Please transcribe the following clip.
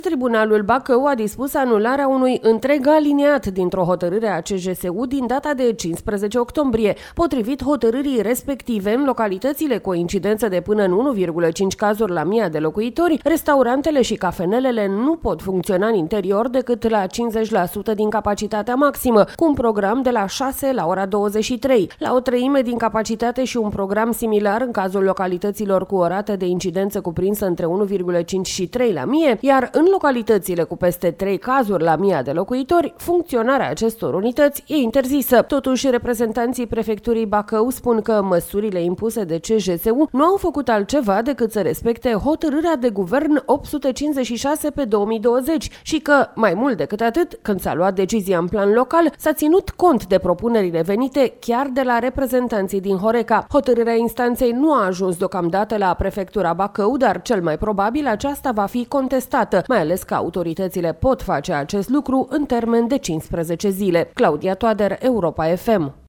Tribunalul Bacău a dispus anularea unui întreg aliniat dintr-o hotărâre a CJSU din data de 15 octombrie. Potrivit hotărârii respective, în localitățile cu o incidență de până în 1,5 cazuri la 1000 de locuitori, restaurantele și cafenelele nu pot funcționa în interior decât la 50% din capacitatea maximă, cu un program de la 6 la ora 23, la o treime din capacitate și un program similar în cazul localităților cu o rată de incidență cuprinsă între 1,5 și 3 la 1000, iar în localitățile cu peste 3 cazuri la 1000 de locuitori, funcționarea acestor unități e interzisă. Totuși, reprezentanții prefecturii Bacău spun că măsurile impuse de CJSU nu au făcut altceva decât să respecte hotărârea de guvern 856 pe 2020 și că, mai mult decât atât, când s-a luat decizia în plan local, s-a ținut cont de propunerile venite chiar de la reprezentanții din Horeca. Hotărârea instanței nu a ajuns deocamdată la prefectura Bacău, dar cel mai probabil aceasta va fi contestată, mai ales că autoritățile pot face acest lucru în termen de 15 zile. Claudia Toader, Europa FM.